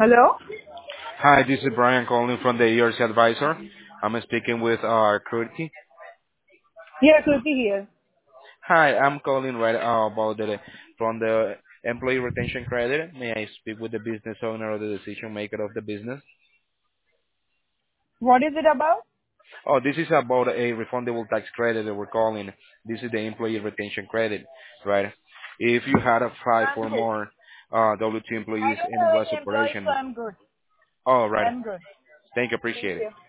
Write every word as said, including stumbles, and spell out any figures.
Hello? Hi, this is Brian calling from the E R C Advisor. I'm speaking with uh, Kruti. Yeah, Kruti here. Hi, I'm calling right uh, about the from the employee retention credit. May I speak with the business owner or the decision maker of the business? What is it about? Oh, this is about a refundable tax credit that we're calling. This is the employee retention credit, right? If you had a five I'm or good. more uh, W two I employees don't in have West any employees, so operation, I'm good. all right. I'm good. Thank you, Thank appreciate it. you.